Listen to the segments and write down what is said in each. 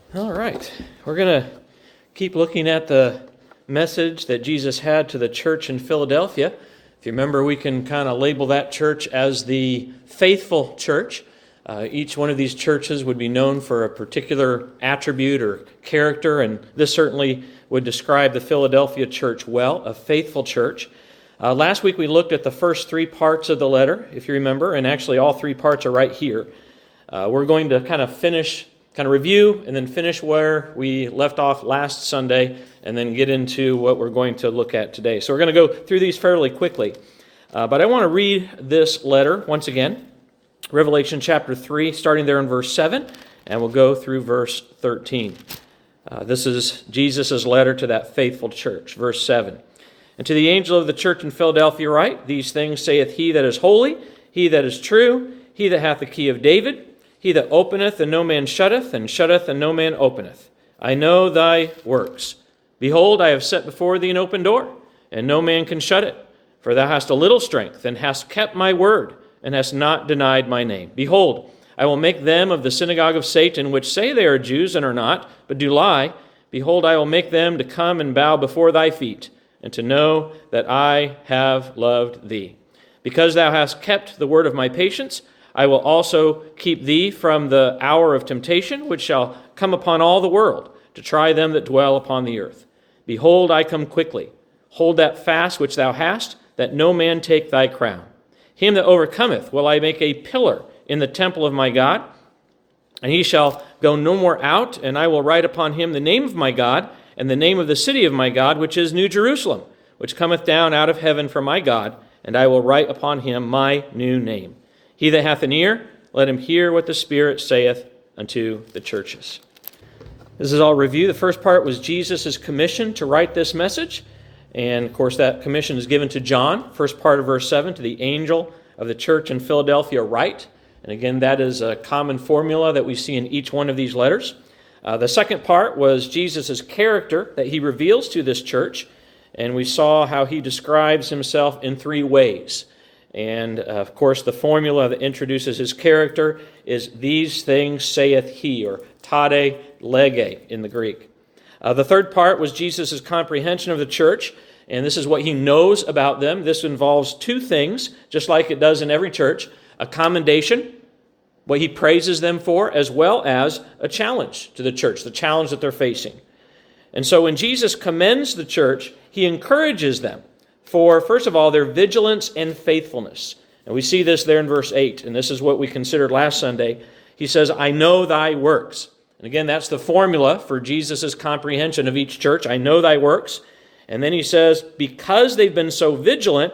All right. We're going to keep looking at the message that Jesus had to the church in Philadelphia. If you remember, we can kind of label that church as the faithful church. Each one of these churches would be known for a particular attribute or character, and this certainly would describe the Philadelphia church well, a faithful church. Last week we looked at the first three parts of the letter, if you remember, and actually all three parts are right here. We're going to kind of review and then finish where we left off last Sunday and then get into what we're going to look at today. So we're going to go through these fairly quickly. But I want to read this letter once again, Revelation chapter 3, starting there in verse 7, and we'll go through verse 13. This is Jesus' letter to that faithful church, verse 7. And to the angel of the church in Philadelphia write, These things saith he that is holy, he that is true, he that hath the key of David, he that openeth and no man shutteth, and shutteth and no man openeth. I know thy works. Behold, I have set before thee an open door, and no man can shut it. For thou hast a little strength, and hast kept my word, and hast not denied my name. Behold, I will make them of the synagogue of Satan, which say they are Jews and are not, but do lie. Behold, I will make them to come and bow before thy feet, and to know that I have loved thee. Because thou hast kept the word of my patience, I will also keep thee from the hour of temptation, which shall come upon all the world, to try them that dwell upon the earth. Behold, I come quickly. Hold that fast which thou hast, that no man take thy crown. Him that overcometh will I make a pillar in the temple of my God, and he shall go no more out, and I will write upon him the name of my God, and the name of the city of my God, which is New Jerusalem, which cometh down out of heaven from my God, and I will write upon him my new name. He that hath an ear, let him hear what the Spirit saith unto the churches. This is all review. The first part was Jesus' commission to write this message. And, of course, that commission is given to John. First part of verse 7, to the angel of the church in Philadelphia write. And again, that is a common formula that we see in each one of these letters. The second part was Jesus' character that he reveals to this church. And we saw how he describes himself in three ways. And, of course, the formula that introduces his character is these things saith he, or tade lege in the Greek. The third part was Jesus' comprehension of the church, and this is what he knows about them. This involves two things, just like it does in every church: a commendation, what he praises them for, as well as a challenge to the church, the challenge that they're facing. And so when Jesus commends the church, he encourages them for, first of all, their vigilance and faithfulness. And we see this there in verse 8, and this is what we considered last Sunday. He says, I know thy works. And again, that's the formula for Jesus' comprehension of each church. I know thy works. And then he says, because they've been so vigilant,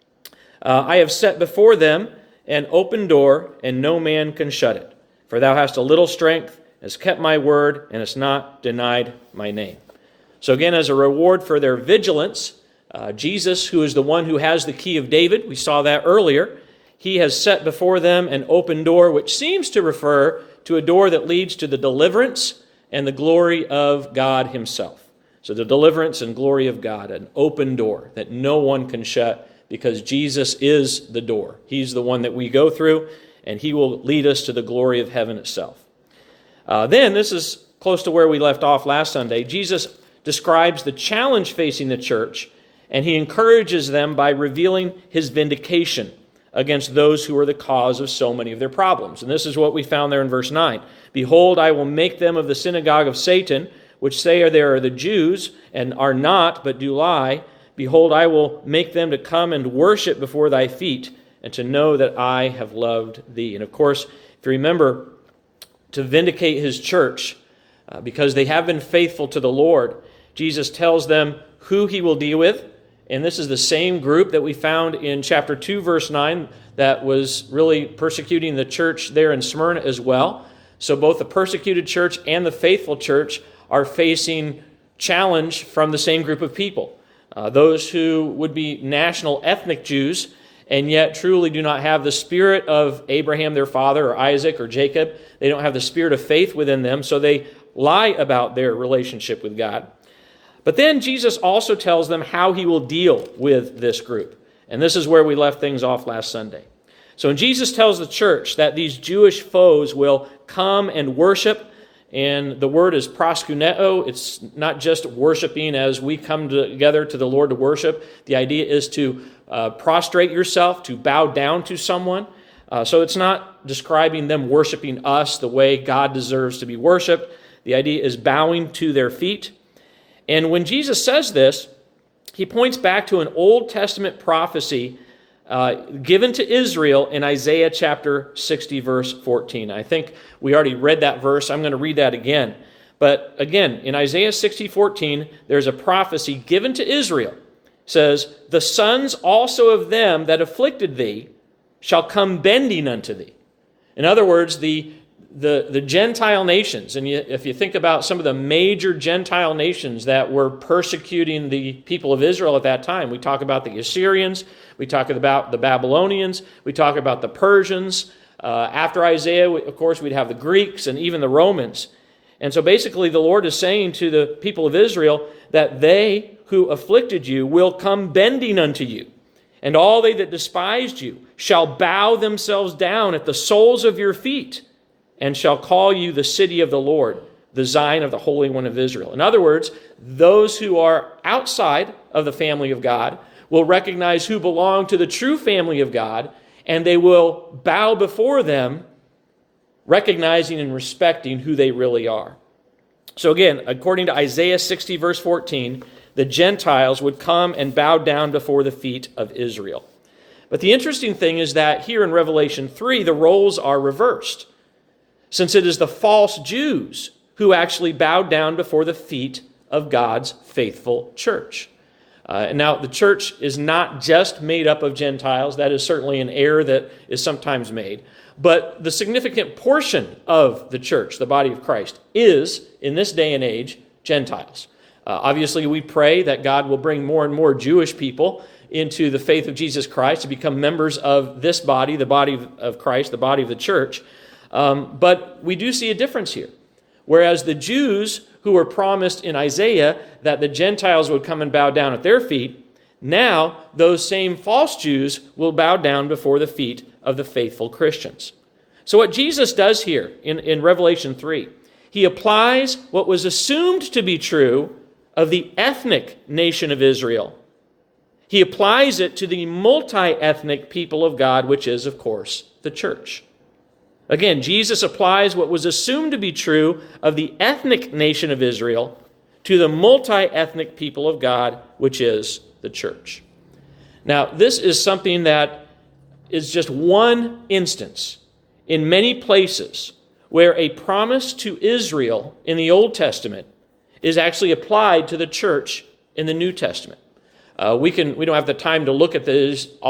I have set before them an open door, and no man can shut it. For thou hast a little strength, hast kept my word, and hast not denied my name. So again, as a reward for their vigilance, Jesus, who is the one who has the key of David, we saw that earlier, he has set before them an open door, which seems to refer to a door that leads to the deliverance and the glory of God himself. So the deliverance and glory of God, an open door that no one can shut, because Jesus is the door. He's the one that we go through, and he will lead us to the glory of heaven itself. Then, this is close to where we left off last Sunday, Jesus describes the challenge facing the church, and he encourages them by revealing his vindication against those who are the cause of so many of their problems. And this is what we found there in verse 9. Behold, I will make them of the synagogue of Satan, which say they are the Jews, and are not, but do lie. Behold, I will make them to come and worship before thy feet, and to know that I have loved thee. And of course, if you remember, to vindicate his church, because they have been faithful to the Lord, Jesus tells them who he will deal with. And this is the same group that we found in chapter 2, verse 9, that was really persecuting the church there in Smyrna as well. So both the persecuted church and the faithful church are facing challenge from the same group of people. Those who would be national ethnic Jews and yet truly do not have the spirit of Abraham, their father, or Isaac, or Jacob. They don't have the spirit of faith within them, so they lie about their relationship with God. But then Jesus also tells them how he will deal with this group. And this is where we left things off last Sunday. So when Jesus tells the church that these Jewish foes will come and worship And the word is proskuneo. It's not just worshiping as we come together to the Lord to worship. The idea is to prostrate yourself, to bow down to someone. So it's not describing them worshiping us the way God deserves to be worshiped. The idea is bowing to their feet. And when Jesus says this, he points back to an Old Testament prophecy given to Israel in Isaiah chapter 60, verse 14. I think we already read that verse. I'm going to read that again. But again, in Isaiah 60:14, there's a prophecy given to Israel. It says, "The sons also of them that afflicted thee shall come bending unto thee." In other words, the Gentile nations, and if you think about some of the major Gentile nations that were persecuting the people of Israel at that time, we talk about the Assyrians, we talk about the Babylonians, we talk about the Persians. After Isaiah, of course, we'd have the Greeks and even the Romans. And so basically the Lord is saying to the people of Israel that they who afflicted you will come bending unto you. And all they that despised you shall bow themselves down at the soles of your feet, and shall call you the city of the Lord, the Zion of the Holy One of Israel. In other words, those who are outside of the family of God will recognize who belong to the true family of God, and they will bow before them, recognizing and respecting who they really are. So again, according to Isaiah 60, verse 14, the Gentiles would come and bow down before the feet of Israel. But the interesting thing is that here in Revelation 3, the roles are reversed, since it is the false Jews who actually bowed down before the feet of God's faithful church. Now, the church is not just made up of Gentiles. That is certainly an error that is sometimes made. But the significant portion of the church, the body of Christ, is, in this day and age, Gentiles. Obviously, we pray that God will bring more and more Jewish people into the faith of Jesus Christ to become members of this body, the body of Christ, the body of the church. But we do see a difference here. Whereas the Jews who were promised in Isaiah that the Gentiles would come and bow down at their feet, now those same false Jews will bow down before the feet of the faithful Christians. So what Jesus does here in Revelation 3, he applies what was assumed to be true of the ethnic nation of Israel. He applies it to the multi-ethnic people of God, which is, of course, the church. Again, Jesus applies what was assumed to be true of the ethnic nation of Israel to the multi-ethnic people of God, which is the church. Now, this is something that is just one instance in many places where a promise to Israel in the Old Testament is actually applied to the church in the New Testament. We don't have the time to look at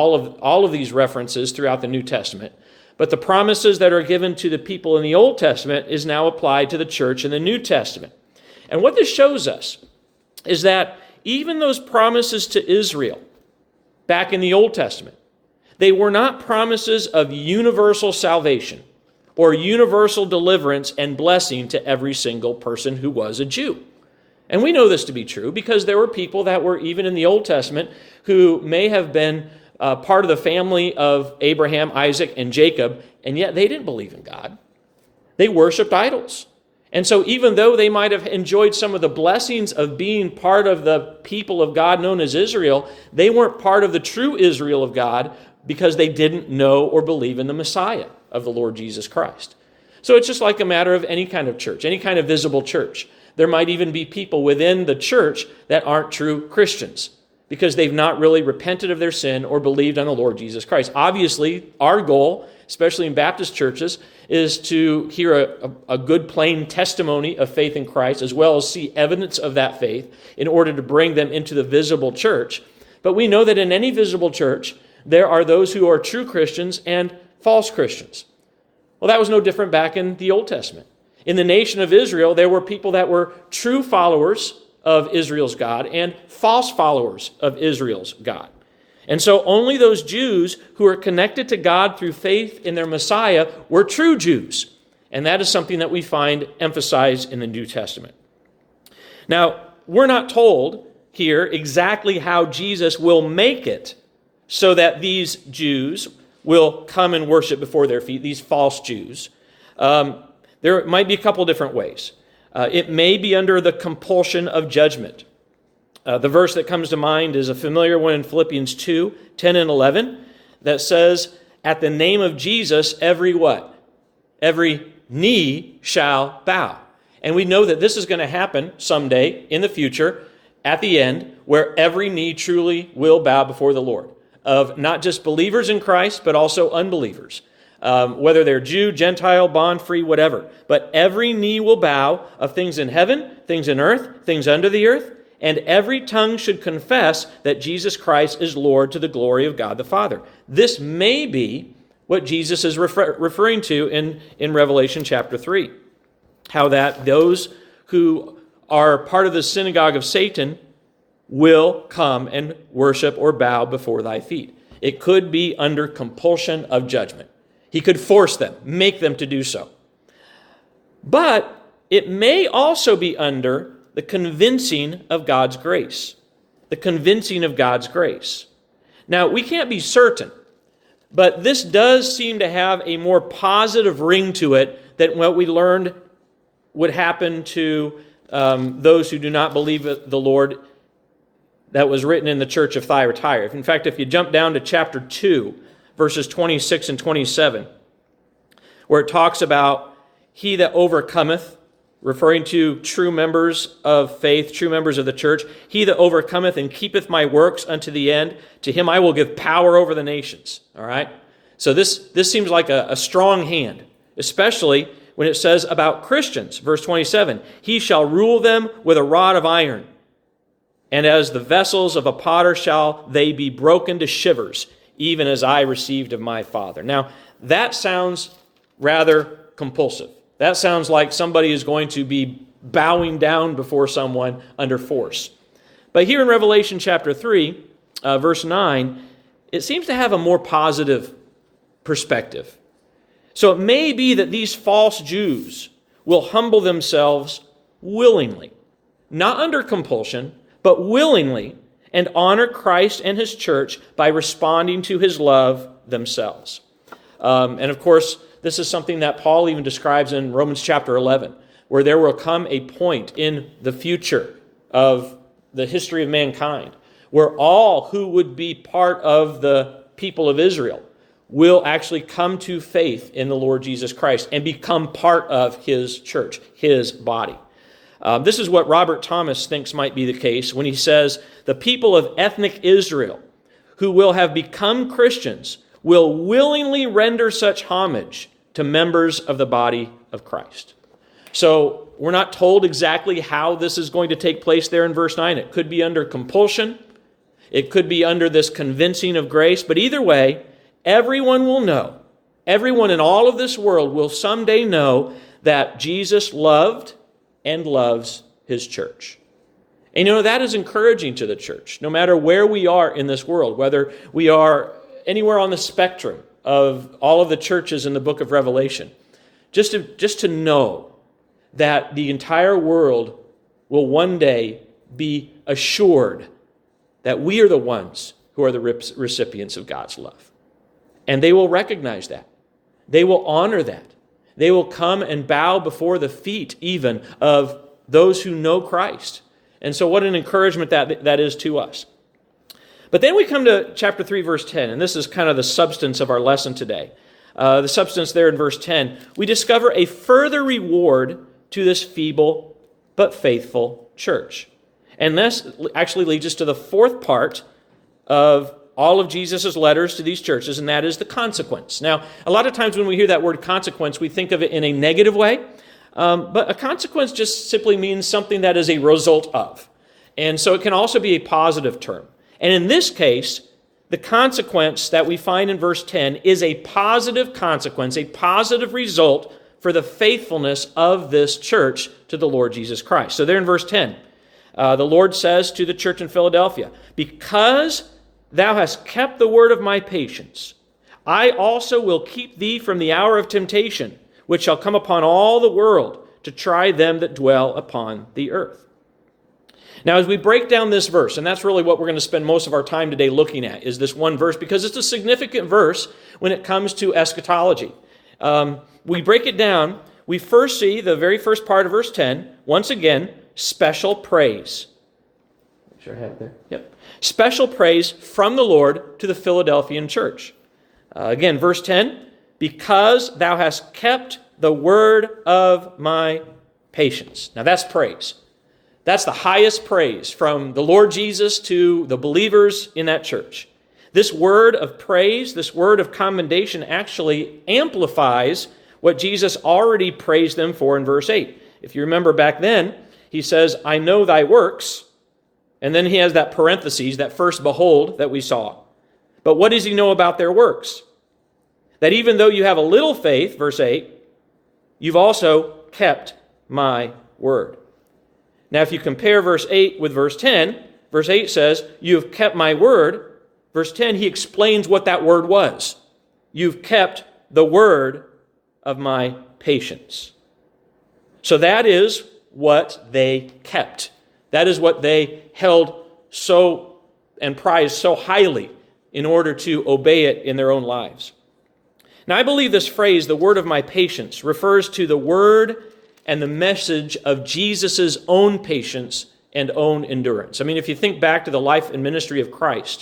all of these references throughout the New Testament. But the promises that are given to the people in the Old Testament is now applied to the church in the New Testament. And what this shows us is that even those promises to Israel back in the Old Testament, they were not promises of universal salvation or universal deliverance and blessing to every single person who was a Jew. And we know this to be true because there were people that were even in the Old Testament who may have been part of the family of Abraham, Isaac, and Jacob, and yet they didn't believe in God. They worshiped idols. And so even though they might have enjoyed some of the blessings of being part of the people of God known as Israel, they weren't part of the true Israel of God because they didn't know or believe in the Messiah of the Lord Jesus Christ. So it's just like a matter of any kind of church, any kind of visible church. There might even be people within the church that aren't true Christians, because they've not really repented of their sin or believed on the Lord Jesus Christ. Obviously, our goal, especially in Baptist churches, is to hear a good, plain testimony of faith in Christ, as well as see evidence of that faith in order to bring them into the visible church. But we know that in any visible church, there are those who are true Christians and false Christians. Well, that was no different back in the Old Testament. In the nation of Israel, there were people that were true followers of Israel's God and false followers of Israel's God. And so only those Jews who are connected to God through faith in their Messiah were true Jews. And that is something that we find emphasized in the New Testament. Now, we're not told here exactly how Jesus will make it so that these Jews will come and worship before their feet, these false Jews. There might be a couple different ways. It may be under the compulsion of judgment. The verse that comes to mind is a familiar one in Philippians 2, 10 and 11, that says, at the name of Jesus, every what? Every knee shall bow. And we know that this is going to happen someday in the future, at the end, where every knee truly will bow before the Lord, of not just believers in Christ, but also unbelievers. Whether they're Jew, Gentile, bond, free, whatever. But every knee will bow of things in heaven, things in earth, things under the earth, and every tongue should confess that Jesus Christ is Lord to the glory of God the Father. This may be what Jesus is referring to in Revelation chapter 3. How that those who are part of the synagogue of Satan will come and worship or bow before thy feet. It could be under compulsion of judgment. He could force them, make them to do so. But it may also be under the convincing of God's grace. The convincing of God's grace. Now, we can't be certain, but this does seem to have a more positive ring to it than what we learned would happen to those who do not believe the Lord that was written in the church of Thyatira. In fact, if you jump down to chapter 2, verses 26 and 27, where it talks about he that overcometh, referring to true members of faith, true members of the church, he that overcometh and keepeth my works unto the end, to him I will give power over the nations. All right? So this seems like a strong hand, especially when it says about Christians. Verse 27, he shall rule them with a rod of iron, and as the vessels of a potter shall they be broken to shivers, even as I received of my Father. Now, that sounds rather compulsive. That sounds like somebody is going to be bowing down before someone under force. But here in Revelation chapter 3, verse 9, it seems to have a more positive perspective. So it may be that these false Jews will humble themselves willingly, not under compulsion, but willingly, and honor Christ and his church by responding to his love themselves. And of course, this is something that Paul even describes in Romans chapter 11, where there will come a point in the future of the history of mankind where all who would be part of the people of Israel will actually come to faith in the Lord Jesus Christ and become part of his church, his body. This is what Robert Thomas thinks might be the case when he says, the people of ethnic Israel who will have become Christians will willingly render such homage to members of the body of Christ. So we're not told exactly how this is going to take place there in verse 9. It could be under compulsion. It could be under this convincing of grace. But either way, everyone will know. Everyone in all of this world will someday know that Jesus loved and loves his church. And that is encouraging to the church, no matter where we are in this world, whether we are anywhere on the spectrum of all of the churches in the book of Revelation, just to know that the entire world will one day be assured that we are the ones who are the recipients of God's love. And they will recognize that. They will honor that. They will come and bow before the feet even of those who know Christ. And so what an encouragement that is to us. But then we come to chapter 3, verse 10, and this is kind of the substance of our lesson today. The substance there in verse 10, we discover a further reward to this feeble but faithful church. And this actually leads us to the fourth part of all of Jesus' letters to these churches, and that is the consequence. Now, a lot of times when we hear that word consequence, we think of it in a negative way, but a consequence just simply means something that is a result of. And so it can also be a positive term. And in this case, the consequence that we find in verse 10 is a positive consequence, a positive result for the faithfulness of this church to the Lord Jesus Christ. So there in verse 10, the Lord says to the church in Philadelphia, because thou hast kept the word of my patience, I also will keep thee from the hour of temptation, which shall come upon all the world to try them that dwell upon the earth. Now, as we break down this verse, and that's really what we're going to spend most of our time today looking at, is this one verse, because it's a significant verse when it comes to eschatology. We break it down, we first see the very first part of verse 10, once again, special praise. Make sure I have it there. Yep. Special praise from the Lord to the Philadelphian church. Again, verse 10, because thou hast kept the word of my patience. Now that's praise. That's the highest praise from the Lord Jesus to the believers in that church. This word of praise, this word of commendation actually amplifies what Jesus already praised them for in verse 8. If you remember back then, he says, I know thy works. And then he has that parentheses, that first behold that we saw. But what does he know about their works? That even though you have a little faith, verse 8, you've also kept my word. Now, if you compare verse 8 with verse 10, verse 8 says, you have kept my word. Verse 10, he explains what that word was. You've kept the word of my patience. So that is what they kept. That is what they held so and prized so highly in order to obey it in their own lives. Now, I believe this phrase, the word of my patience, refers to the word and the message of Jesus' own patience and own endurance. I mean, if you think back to the life and ministry of Christ,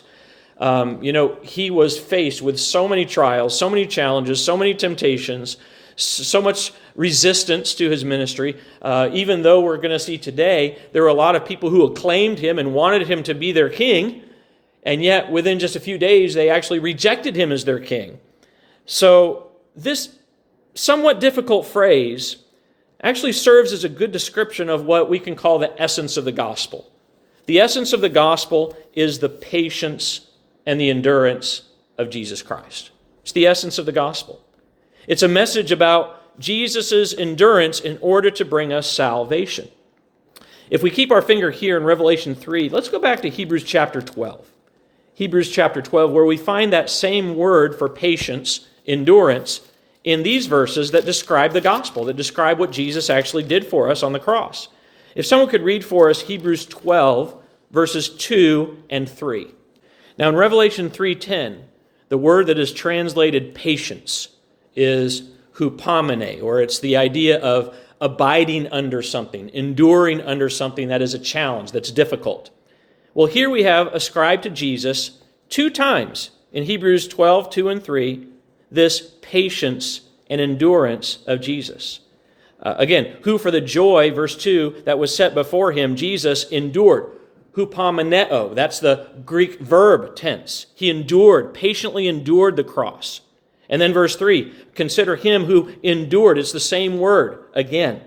he was faced with so many trials, so many challenges, so many temptations, so much resistance to his ministry. Even though we're going to see today, there were a lot of people who acclaimed him and wanted him to be their king, and yet within just a few days, they actually rejected him as their king. So this somewhat difficult phrase actually serves as a good description of what we can call the essence of the gospel. The essence of the gospel is the patience and the endurance of Jesus Christ. It's the essence of the gospel. It's a message about Jesus' endurance in order to bring us salvation. If we keep our finger here in Revelation 3, let's go back to Hebrews chapter 12. Hebrews chapter 12, where we find that same word for patience, endurance, in these verses that describe the gospel, that describe what Jesus actually did for us on the cross. If someone could read for us Hebrews 12, verses 2 and 3. Now in Revelation 3:10, the word that is translated patience is hupomene, or it's the idea of abiding under something, enduring under something that is a challenge, that's difficult. Well, here we have ascribed to Jesus 2 times in Hebrews 12, 2 and 3, this patience and endurance of Jesus. Again, who for the joy, verse 2, that was set before him, Jesus endured. Hupomeneo, that's the Greek verb tense. He endured, patiently endured the cross. And then verse 3, consider him who endured. It's the same word again.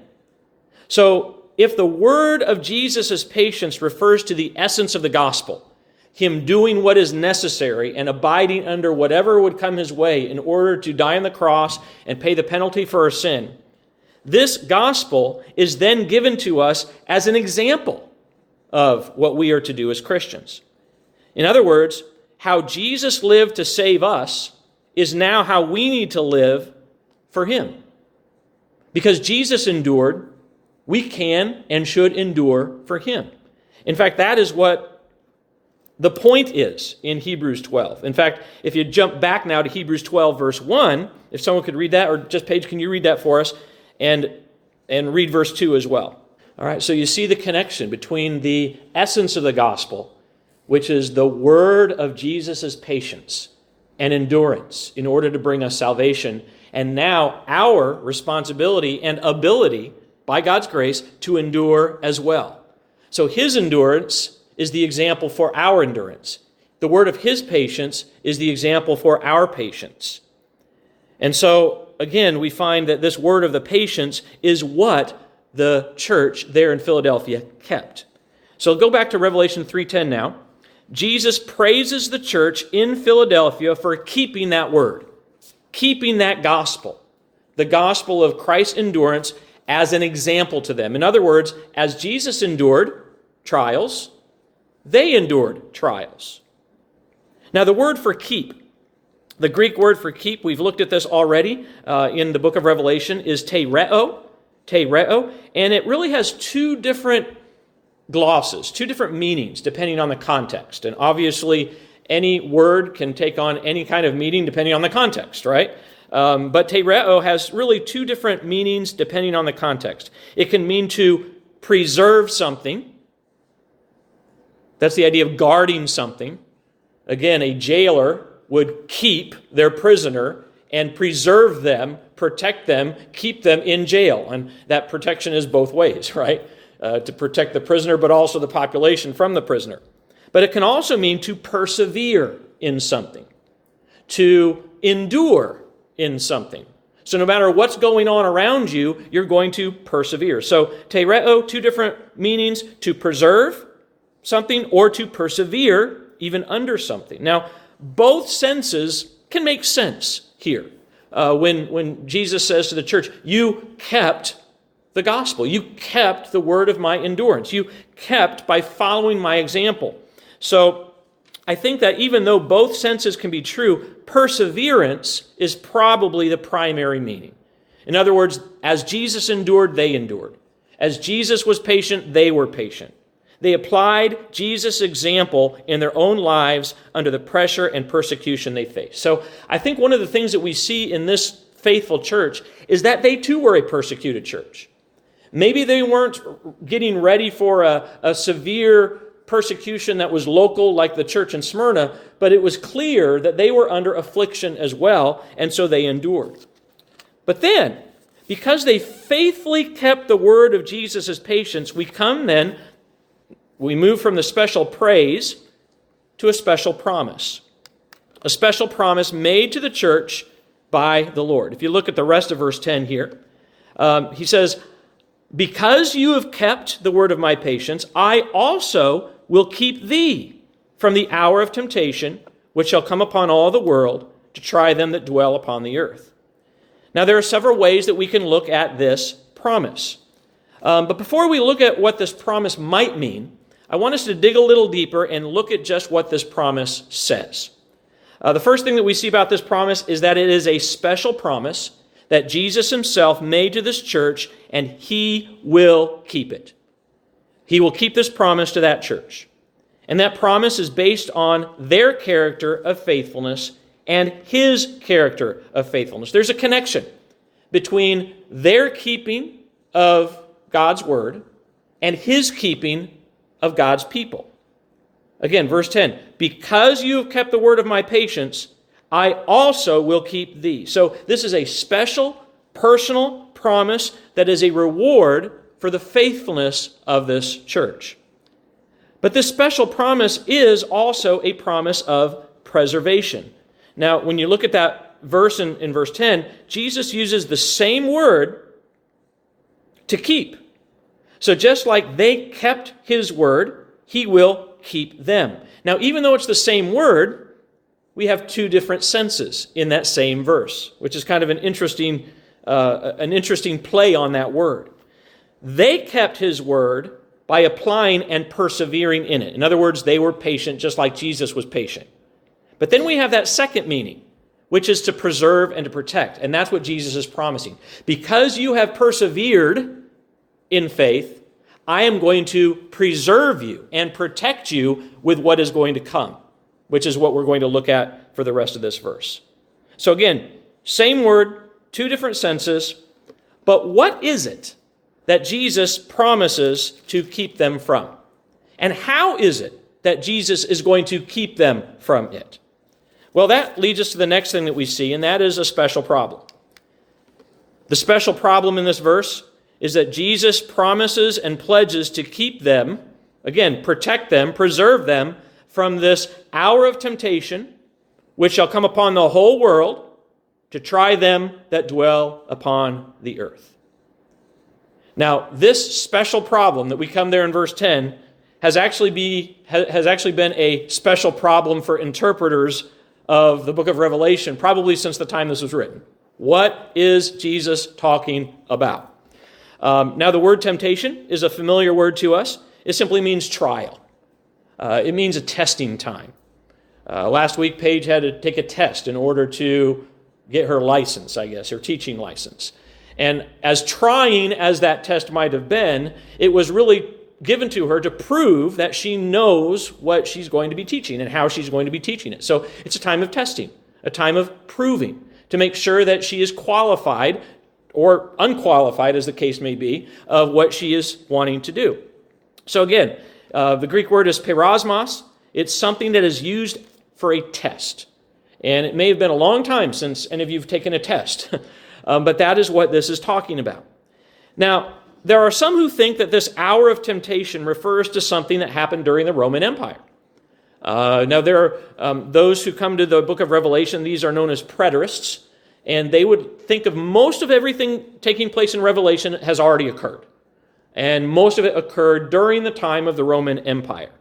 So if the word of Jesus' patience refers to the essence of the gospel, him doing what is necessary and abiding under whatever would come his way in order to die on the cross and pay the penalty for our sin, this gospel is then given to us as an example of what we are to do as Christians. In other words, how Jesus lived to save us is now how we need to live for him. Because Jesus endured, we can and should endure for him. In fact, that is what the point is in Hebrews 12. In fact, if you jump back now to Hebrews 12, verse 1, if someone could read that, or just Paige, can you read that for us? And read verse 2 as well. All right, so you see the connection between the essence of the gospel, which is the word of Jesus' patience and endurance in order to bring us salvation, and now our responsibility and ability, by God's grace, to endure as well. So his endurance is the example for our endurance. The word of his patience is the example for our patience. And so, again, we find that this word of the patience is what the church there in Philadelphia kept. So go back to Revelation 3:10 now. Jesus praises the church in Philadelphia for keeping that word, keeping that gospel, the gospel of Christ's endurance as an example to them. In other words, as Jesus endured trials, they endured trials. Now, the word for keep, the Greek word for keep, we've looked at this already in the book of Revelation, is tereo, and it really has 2 different glosses, 2 different meanings depending on the context. And obviously, any word can take on any kind of meaning depending on the context, right? But tereo has really two different meanings depending on the context. It can mean to preserve something. That's the idea of guarding something. Again, a jailer would keep their prisoner and preserve them, protect them, keep them in jail. And that protection is both ways, right? To protect the prisoner, but also the population from the prisoner. But it can also mean to persevere in something, to endure in something. So no matter what's going on around you, you're going to persevere. So tereo, two different meanings: to preserve something or to persevere even under something. Now, both senses can make sense here. When Jesus says to the church, you kept the gospel. You kept the word of my endurance. You kept by following my example. So I think that even though both senses can be true, perseverance is probably the primary meaning. In other words, as Jesus endured, they endured. As Jesus was patient, they were patient. They applied Jesus' example in their own lives under the pressure and persecution they faced. So I think one of the things that we see in this faithful church is that they too were a persecuted church. Maybe they weren't getting ready for a severe persecution that was local like the church in Smyrna, but it was clear that they were under affliction as well, and so they endured. But then, because they faithfully kept the word of Jesus' patience, we move from the special praise to a special promise. A special promise made to the church by the Lord. If you look at the rest of verse 10 here, he says, because you have kept the word of my patience, I also will keep thee from the hour of temptation, which shall come upon all the world to try them that dwell upon the earth. Now, there are several ways that we can look at this promise. But before we look at what this promise might mean, I want us to dig a little deeper and look at just what this promise says. The first thing that we see about this promise is that it is a special promise that Jesus himself made to this church, and he will keep it. He will keep this promise to that church. And that promise is based on their character of faithfulness and his character of faithfulness. There's a connection between their keeping of God's word and his keeping of God's people. Again, verse 10, because you have kept the word of my patience, I also will keep thee. So this is a special, personal promise that is a reward for the faithfulness of this church. But this special promise is also a promise of preservation. Now, when you look at that verse in verse 10, Jesus uses the same word to keep. So just like they kept his word, he will keep them. Now, even though it's the same word, we have two different senses in that same verse, which is kind of an interesting play on that word. They kept his word by applying and persevering in it. In other words, they were patient just like Jesus was patient. But then we have that second meaning, which is to preserve and to protect. And that's what Jesus is promising. Because you have persevered in faith, I am going to preserve you and protect you with what is going to come, which is what we're going to look at for the rest of this verse. So again, same word, two different senses, but what is it that Jesus promises to keep them from? And how is it that Jesus is going to keep them from it? Well, that leads us to the next thing that we see, and that is a special problem. The special problem in this verse is that Jesus promises and pledges to keep them, again, protect them, preserve them from this hour of temptation, which shall come upon the whole world to try them that dwell upon the earth. Now, this special problem that we come there in verse 10 has actually been a special problem for interpreters of the book of Revelation, probably since the time this was written. What is Jesus talking about? Now, the word temptation is a familiar word to us. It simply means trial. It means a testing time. Last week, Paige had to take a test in order to get her license, I guess, her teaching license. And as trying as that test might have been, it was really given to her to prove that she knows what she's going to be teaching and how she's going to be teaching it. So it's a time of testing, a time of proving, to make sure that she is qualified or unqualified, as the case may be, of what she is wanting to do. So again, the Greek word is perasmos. It's something that is used for a test. And it may have been a long time since any of you have taken a test, but that is what this is talking about. Now, there are some who think that this hour of temptation refers to something that happened during the Roman Empire. Now, there are those who come to the book of Revelation. These are known as preterists, and they would think of most of everything taking place in Revelation has already occurred. And most of it occurred during the time of the Roman Empire.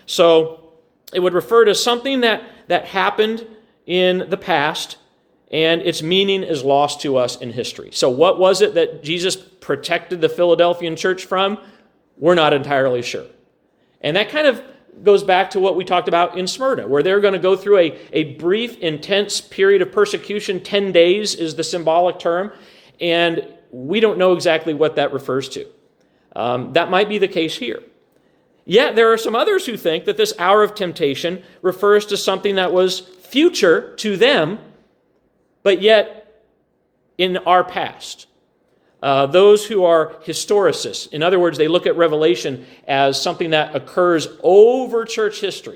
So it would refer to something that happened in the past, and its meaning is lost to us in history. So what was it that Jesus protected the Philadelphian church from? We're not entirely sure. And that kind of goes back to what we talked about in Smyrna, where they're going to go through a brief, intense period of persecution. 10 days is the symbolic term, and we don't know exactly what that refers to. That might be the case here. Yet there are some others who think that this hour of temptation refers to something that was future to them, but yet in our past. Those who are historicists, in other words, they look at Revelation as something that occurs over church history.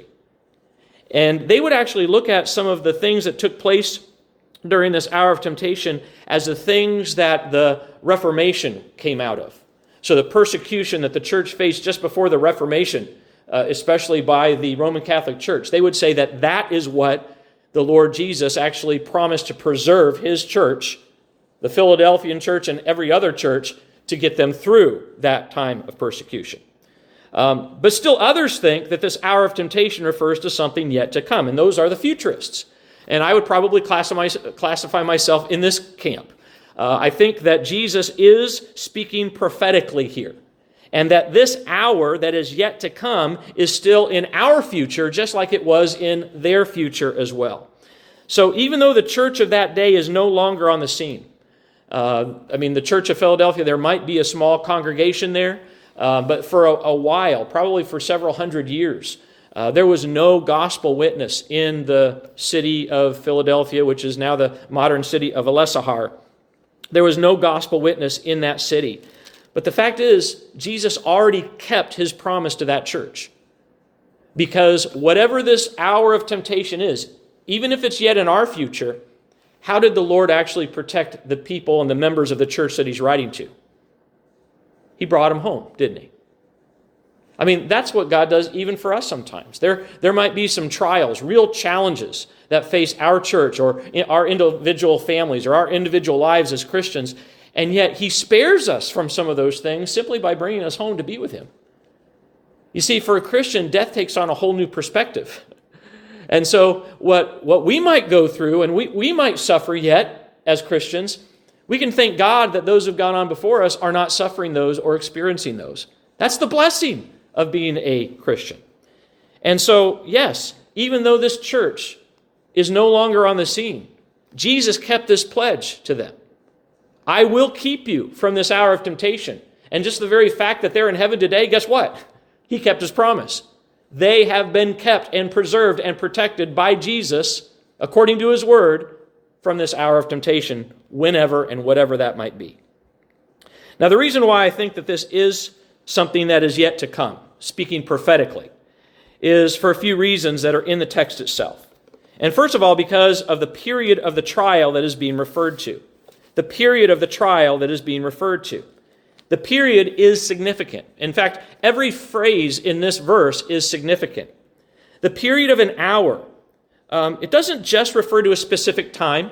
And they would actually look at some of the things that took place during this hour of temptation as the things that the Reformation came out of. So the persecution that the church faced just before the Reformation, especially by the Roman Catholic Church, they would say that that is what the Lord Jesus actually promised to preserve his church, the Philadelphian church and every other church, to get them through that time of persecution. But still others think that this hour of temptation refers to something yet to come, and those are the futurists. And I would probably classify myself in this camp. I think that Jesus is speaking prophetically here, and that this hour that is yet to come is still in our future, just like it was in their future as well. So even though the church of that day is no longer on the scene, the church of Philadelphia, there might be a small congregation there, but for a while, probably for several hundred years, there was no gospel witness in the city of Philadelphia, which is now the modern city of Alessahar. There was no gospel witness in that city. But the fact is, Jesus already kept his promise to that church. Because whatever this hour of temptation is, even if it's yet in our future, how did the Lord actually protect the people and the members of the church that he's writing to? He brought them home, didn't he? I mean, that's what God does even for us sometimes. There might be some trials, real challenges that face our church or our individual families or our individual lives as Christians, and yet he spares us from some of those things simply by bringing us home to be with him. You see, for a Christian, death takes on a whole new perspective. And so what we might go through and we might suffer yet as Christians, we can thank God that those who've gone on before us are not suffering those or experiencing those. That's the blessing of being a Christian. And so, yes, even though this church is no longer on the scene, Jesus kept this pledge to them. I will keep you from this hour of temptation. And just the very fact that they're in heaven today, guess what? He kept his promise. They have been kept and preserved and protected by Jesus, according to his word, from this hour of temptation, whenever and whatever that might be. Now, the reason why I think that this is something that is yet to come, speaking prophetically, is for a few reasons that are in the text itself. And first of all, because of the period of the trial that is being referred to. The period of the trial that is being referred to. The period is significant. In fact, every phrase in this verse is significant. The period of an hour, it doesn't just refer to a specific time.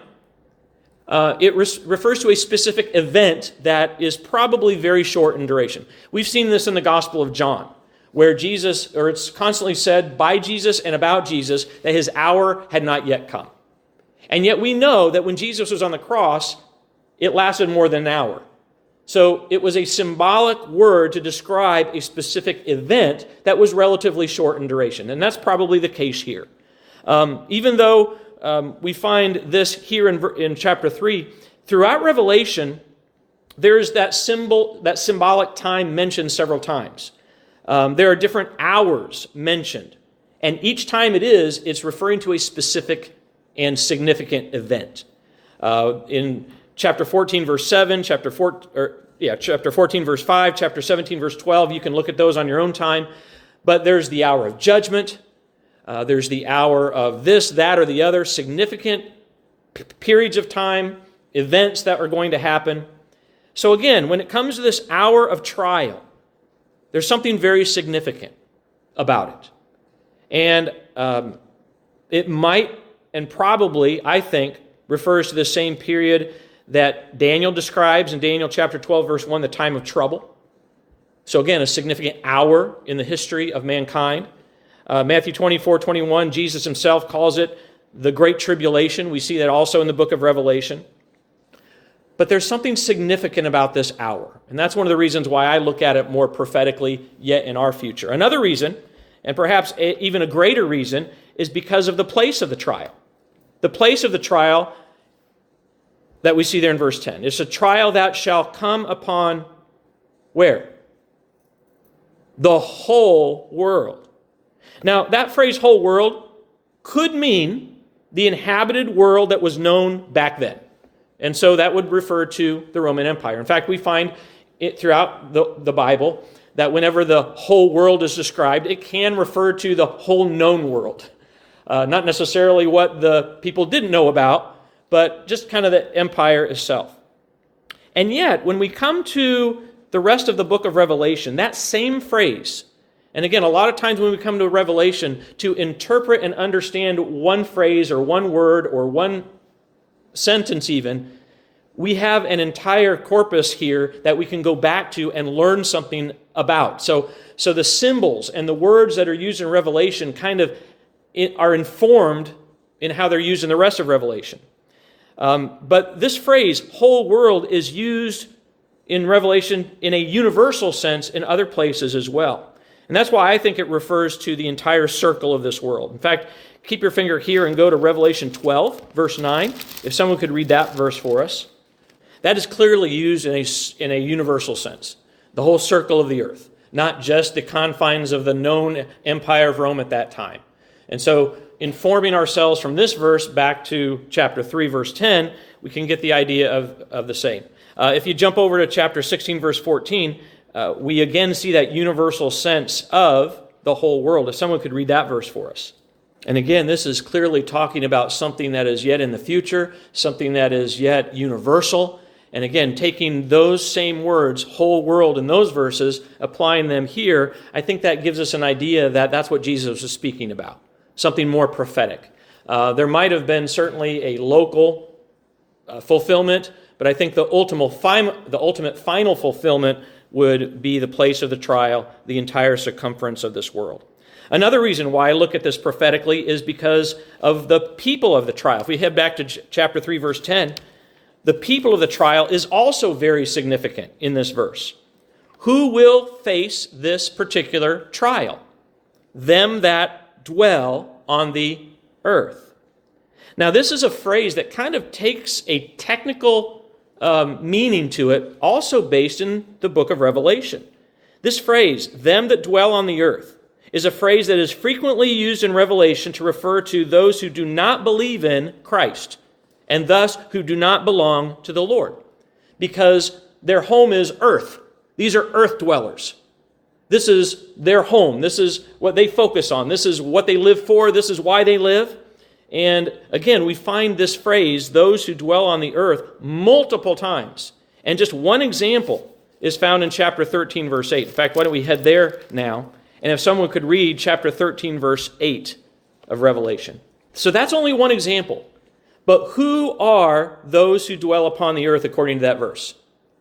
It refers to a specific event that is probably very short in duration. We've seen this in the Gospel of John, where it's constantly said by Jesus and about Jesus that his hour had not yet come. And yet we know that when Jesus was on the cross, it lasted more than an hour. So it was a symbolic word to describe a specific event that was relatively short in duration. And that's probably the case here. Even though we find this here in chapter 3, throughout Revelation, there's that symbolic time mentioned several times. There are different hours mentioned. And each time it's referring to a specific and significant event. In chapter 14, verse 7, chapter 14, verse 5, chapter 17, verse 12, you can look at those on your own time. But there's the hour of judgment. There's the hour of this, that, or the other, significant periods of time, events that are going to happen. So again, when it comes to this hour of trial, there's something very significant about it. And it might, and probably, I think, refers to the same period that Daniel describes in Daniel chapter 12, verse 1, the time of trouble. So again, a significant hour in the history of mankind. Matthew 24:21, Jesus himself calls it the Great Tribulation. We see that also in the book of Revelation. But there's something significant about this hour. And that's one of the reasons why I look at it more prophetically yet in our future. Another reason, and perhaps even a greater reason, is because of the place of the trial. The place of the trial that we see there in verse 10. It's a trial that shall come upon where? The whole world. Now, that phrase, whole world, could mean the inhabited world that was known back then. And so that would refer to the Roman Empire. In fact, we find it throughout the Bible that whenever the whole world is described, it can refer to the whole known world. Not necessarily what the people didn't know about, but just kind of the empire itself. And yet, when we come to the rest of the book of Revelation, that same phrase, and again, a lot of times when we come to Revelation, to interpret and understand one phrase or one word or one sentence even, we have an entire corpus here that we can go back to and learn something about. So the symbols and the words that are used in Revelation kind of are informed in how they're used in the rest of Revelation. But this phrase, whole world, is used in Revelation in a universal sense in other places as well. And that's why I think it refers to the entire circle of this world. In fact, keep your finger here and go to Revelation 12, verse 9. If someone could read that verse for us. That is clearly used in a universal sense. The whole circle of the earth, not just the confines of the known empire of Rome at that time. And so, informing ourselves from this verse back to chapter 3, verse 10, we can get the idea of the same. If you jump over to chapter 16, verse 14, we again see that universal sense of the whole world. If someone could read that verse for us. And again, this is clearly talking about something that is yet in the future, something that is yet universal. And again, taking those same words, whole world, in those verses, applying them here, I think that gives us an idea that that's what Jesus was speaking about, something more prophetic. There might have been certainly a local fulfillment, but I think the ultimate final fulfillment would be the place of the trial, the entire circumference of this world. Another reason why I look at this prophetically is because of the people of the trial. If we head back to chapter 3, verse 10, the people of the trial is also very significant in this verse. Who will face this particular trial? Them that dwell on the earth. Now, this is a phrase that kind of takes a technical meaning to it, also based in the book of Revelation. This phrase, them that dwell on the earth, is a phrase that is frequently used in Revelation to refer to those who do not believe in Christ, and thus who do not belong to the Lord, because their home is earth. These are earth dwellers. This is their home. This is what they focus on. This is what they live for. This is why they live. And again, we find this phrase, those who dwell on the earth, multiple times. And just one example is found in chapter 13, verse 8. In fact, why don't we head there now? And if someone could read chapter 13, verse 8 of Revelation. So that's only one example. But who are those who dwell upon the earth according to that verse?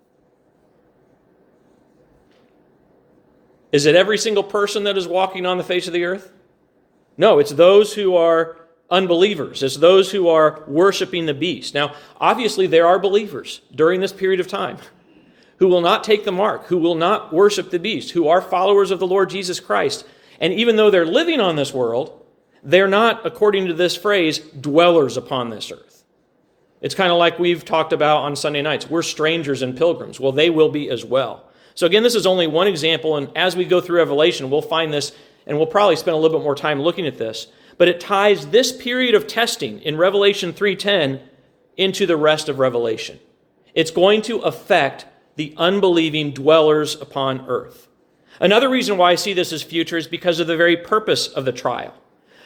Is it every single person that is walking on the face of the earth? No, it's those who are unbelievers. It's those who are worshiping the beast. Now, obviously, there are believers during this period of time who will not take the mark, who will not worship the beast, who are followers of the Lord Jesus Christ. And even though they're living on this world, they're not, according to this phrase, dwellers upon this earth. It's kind of like we've talked about on Sunday nights. We're strangers and pilgrims. Well, they will be as well. So again, this is only one example, and as we go through Revelation, we'll find this, and we'll probably spend a little bit more time looking at this. But it ties this period of testing in Revelation 3:10 into the rest of Revelation. It's going to affect the unbelieving dwellers upon earth. Another reason why I see this as future is because of the very purpose of the trial.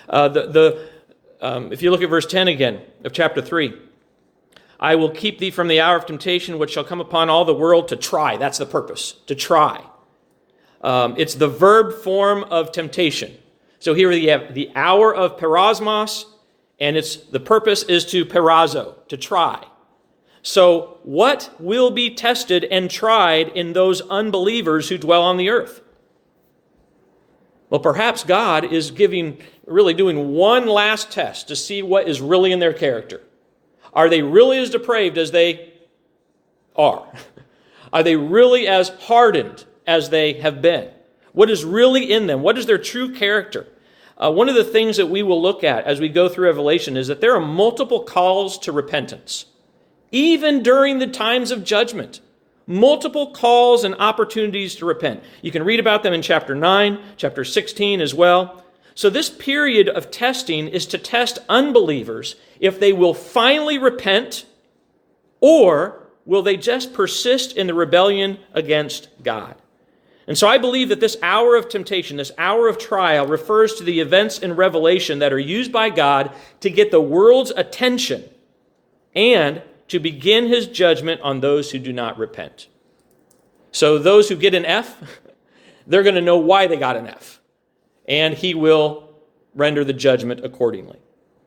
If you look at verse 10 again of chapter 3, I will keep thee from the hour of temptation which shall come upon all the world to try. That's the purpose, to try. It's the verb form of temptation. So here we have the hour of perosmos, and the purpose is to perazo, to try. So what will be tested and tried in those unbelievers who dwell on the earth? Well, perhaps God is really doing one last test to see what is really in their character. Are they really as depraved as they are? Are they really as hardened as they have been? What is really in them? What is their true character? One of the things that we will look at as we go through Revelation is that there are multiple calls to repentance. Even during the times of judgment, multiple calls and opportunities to repent. You can read about them in chapter 9, chapter 16 as well. So this period of testing is to test unbelievers if they will finally repent, or will they just persist in the rebellion against God. And so I believe that this hour of temptation, this hour of trial, refers to the events in Revelation that are used by God to get the world's attention and to begin his judgment on those who do not repent. So those who get an F, they're going to know why they got an F, and he will render the judgment accordingly.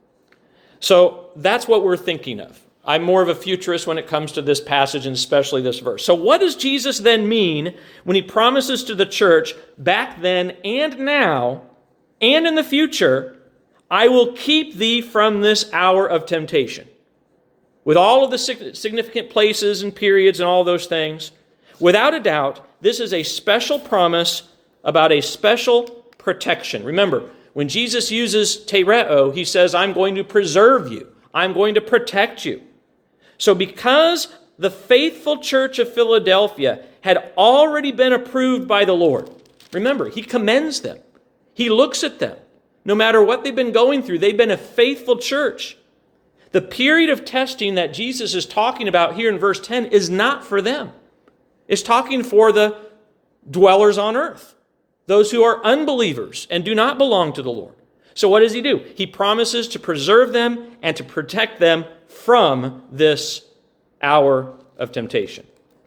So that's what we're thinking of. I'm more of a futurist when it comes to this passage, and especially this verse. So what does Jesus then mean when he promises to the church back then and now and in the future, I will keep thee from this hour of temptation? With all of the significant places and periods and all those things, without a doubt, this is a special promise about a special protection. Remember, when Jesus uses tereo, he says, I'm going to preserve you. I'm going to protect you. So because the faithful church of Philadelphia had already been approved by the Lord, remember, he commends them. He looks at them. No matter what they've been going through, they've been a faithful church. The period of testing that Jesus is talking about here in verse 10 is not for them. It's talking for the dwellers on earth, those who are unbelievers and do not belong to the Lord. So what does he do? He promises to preserve them and to protect them from this hour of temptation.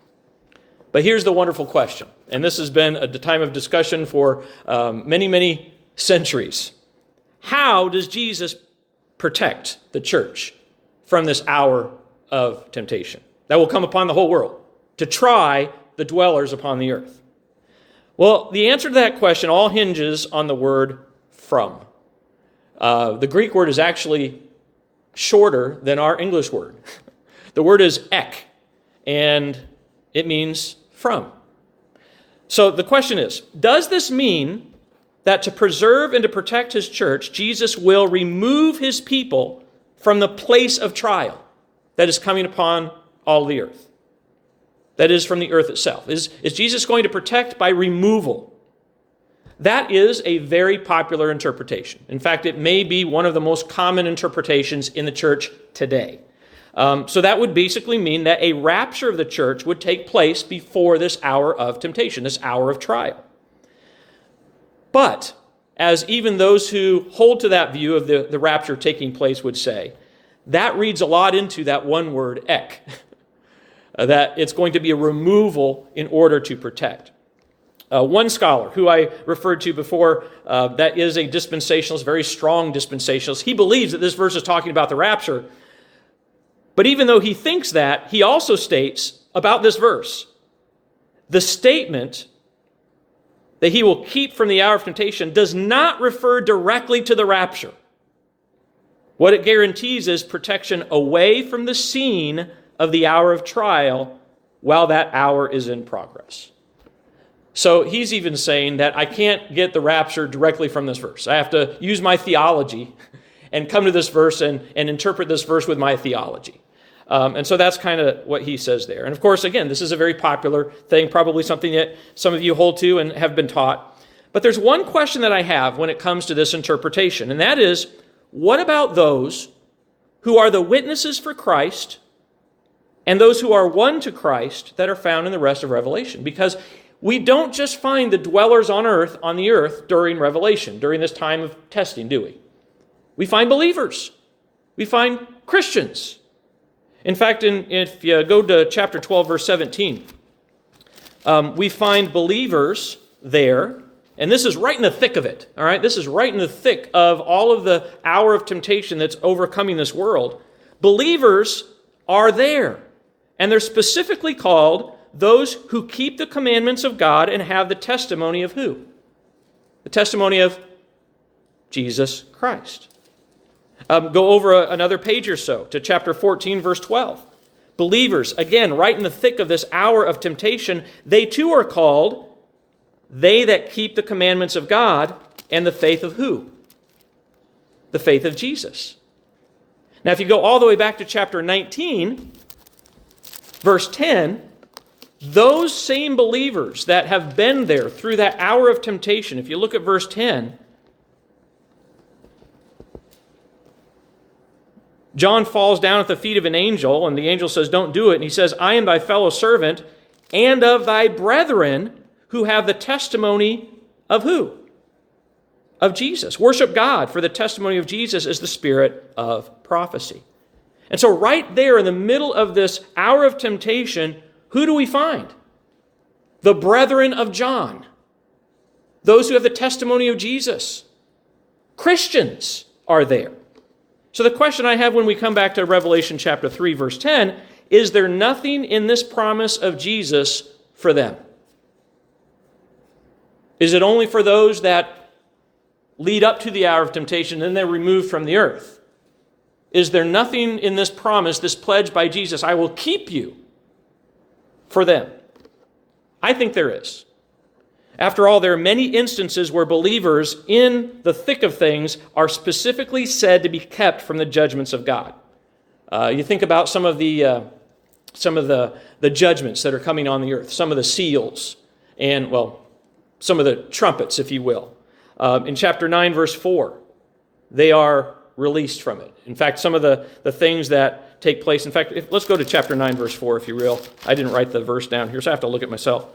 But here's the wonderful question, and this has been a time of discussion for many, many centuries. How does Jesus protect the church from this hour of temptation that will come upon the whole world to try the dwellers upon the earth? Well, the answer to that question all hinges on the word from. The Greek word is actually shorter than our English word. The word is ek, and it means from. So the question is, does this mean that to preserve and to protect his church, Jesus will remove his people from the place of trial that is coming upon all the earth? That is, from the earth itself. Is Jesus going to protect by removal? That is a very popular interpretation. In fact, it may be one of the most common interpretations in the church today. So that would basically mean that a rapture of the church would take place before this hour of temptation, this hour of trial. But, as even those who hold to that view of the rapture taking place would say, that reads a lot into that one word, ek, that it's going to be a removal in order to protect. One scholar who I referred to before, that is a dispensationalist, very strong dispensationalist, he believes that this verse is talking about the rapture. But even though he thinks that, he also states about this verse, the statement that he will keep from the hour of temptation does not refer directly to the rapture. What it guarantees is protection away from the scene of the hour of trial while that hour is in progress. So he's even saying that I can't get the rapture directly from this verse. I have to use my theology and come to this verse and interpret this verse with my theology. And so that's kind of what he says there. And of course, again, this is a very popular thing, probably something that some of you hold to and have been taught. But there's one question that I have when it comes to this interpretation, and that is, what about those who are the witnesses for Christ, and those who are one to Christ that are found in the rest of Revelation. Because we don't just find the dwellers on the earth during Revelation, during this time of testing, do we? We find believers. We find Christians. In fact, if you go to chapter 12, verse 17, we find believers there, and this is right in the thick of it, all right? This is right in the thick of all of the hour of temptation that's overcoming this world. Believers are there, and they're specifically called those who keep the commandments of God and have the testimony of who? The testimony of Jesus Christ. Go over another page or so to chapter 14, verse 12. Believers, again, right in the thick of this hour of temptation, they too are called they that keep the commandments of God and the faith of who? The faith of Jesus. Now, if you go all the way back to chapter 19, verse 10, those same believers that have been there through that hour of temptation, if you look at verse 10, John falls down at the feet of an angel, and the angel says, don't do it. And he says, I am thy fellow servant and of thy brethren who have the testimony of who? Of Jesus. Worship God, for the testimony of Jesus is the spirit of prophecy. And so right there in the middle of this hour of temptation, who do we find? The brethren of John. Those who have the testimony of Jesus. Christians are there. So the question I have when we come back to Revelation chapter 3, verse 10, is there nothing in this promise of Jesus for them? Is it only for those that lead up to the hour of temptation and then they're removed from the earth? Is there nothing in this promise, this pledge by Jesus, I will keep you, for them? I think there is. After all, there are many instances where believers in the thick of things are specifically said to be kept from the judgments of God. You think about some of the judgments that are coming on the earth, some of the seals, and, some of the trumpets, if you will. In chapter 9, verse 4, they are released from it. In fact, some of the things that take place, in fact, let's go to chapter 9, verse 4, if you will. I didn't write the verse down here, so I have to look at myself.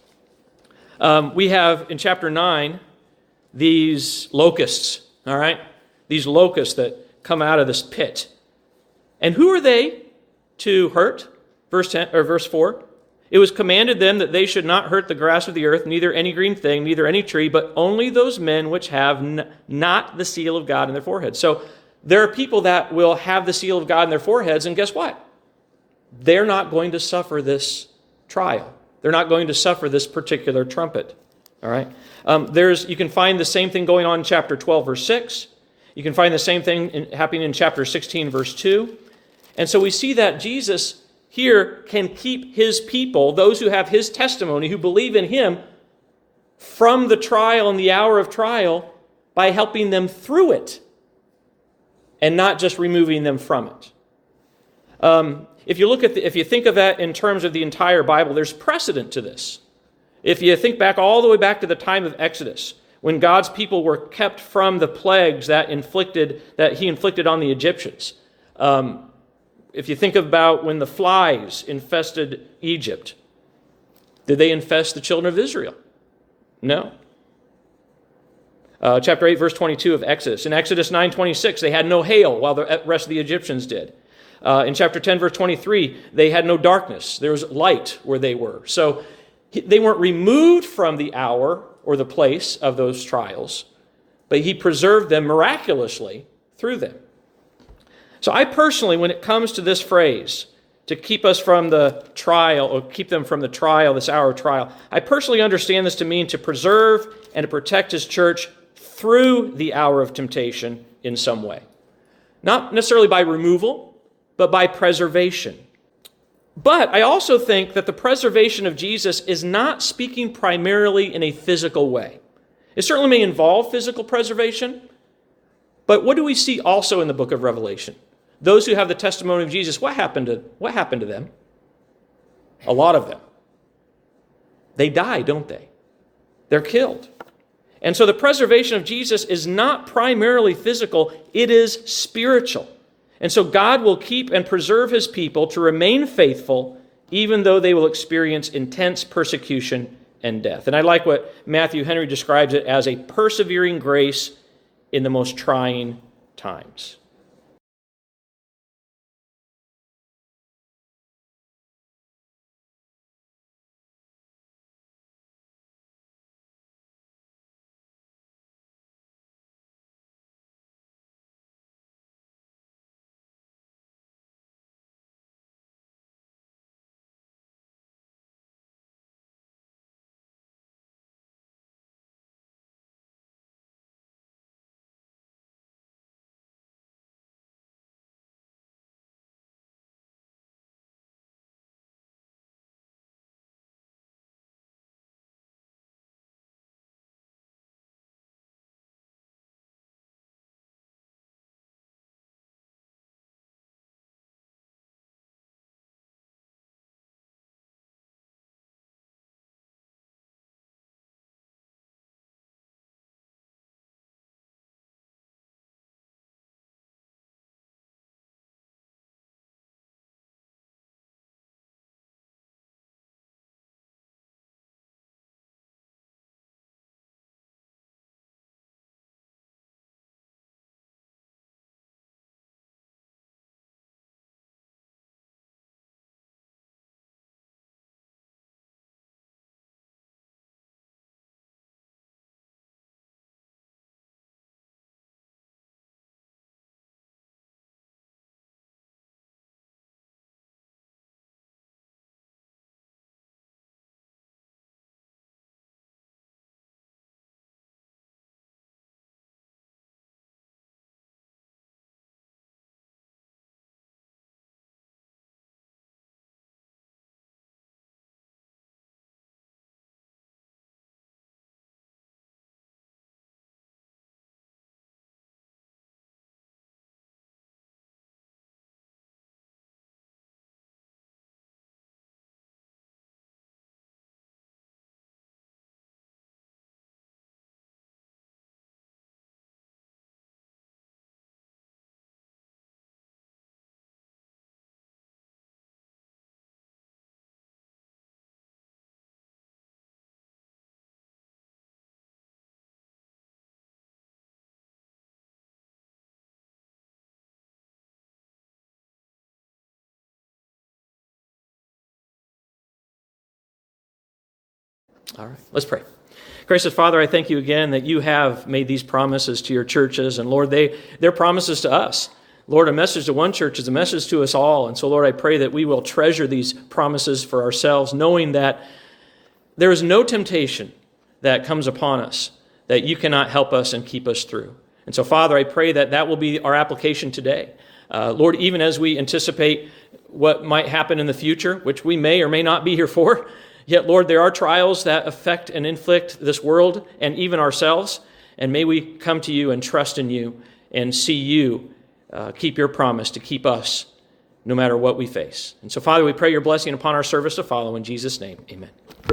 We have in chapter 9 these locusts, all right? These locusts that come out of this pit. And who are they to hurt? Verse 4. It was commanded them that they should not hurt the grass of the earth, neither any green thing, neither any tree, but only those men which have not the seal of God in their foreheads. So there are people that will have the seal of God in their foreheads, and guess what? They're not going to suffer this trial. They're not going to suffer this particular trumpet. All right? You can find the same thing going on in chapter 12, verse 6. You can find the same thing happening in chapter 16, verse 2. And so we see that Jesus here can keep his people, those who have his testimony, who believe in him, from the trial and the hour of trial by helping them through it and not just removing them from it. If you think of that in terms of the entire Bible, there's precedent to this. If you think back all the way back to the time of Exodus, when God's people were kept from the plagues that he inflicted on the Egyptians. If you think about when the flies infested Egypt, did they infest the children of Israel? No. Chapter 8, verse 22 of Exodus. In Exodus 9:26, they had no hail while the rest of the Egyptians did. In chapter 10, verse 23, they had no darkness. There was light where they were. So they weren't removed from the hour or the place of those trials, but he preserved them miraculously through them. So I personally, when it comes to this phrase, to keep us from the trial, or keep them from the trial, this hour of trial, I personally understand this to mean to preserve and to protect his church through the hour of temptation in some way. Not necessarily by removal, but by preservation. But I also think that the preservation of Jesus is not speaking primarily in a physical way. It certainly may involve physical preservation, but what do we see also in the book of Revelation? Those who have the testimony of Jesus, what happened to them? A lot of them. They die, don't they? They're killed. And so the preservation of Jesus is not primarily physical, it is spiritual. And so God will keep and preserve his people to remain faithful, even though they will experience intense persecution and death. And I like what Matthew Henry describes it as a persevering grace in the most trying times. All right, let's pray. Gracious Father, I thank you again that you have made these promises to your churches. And Lord, they're promises to us. Lord, a message to one church is a message to us all. And so, Lord, I pray that we will treasure these promises for ourselves, knowing that there is no temptation that comes upon us that you cannot help us and keep us through. And so, Father, I pray that that will be our application today. Lord, even as we anticipate what might happen in the future, which we may or may not be here for, yet, Lord, there are trials that affect and inflict this world and even ourselves. And may we come to you and trust in you and see you keep your promise to keep us no matter what we face. And so, Father, we pray your blessing upon our service to follow. In Jesus' name, amen.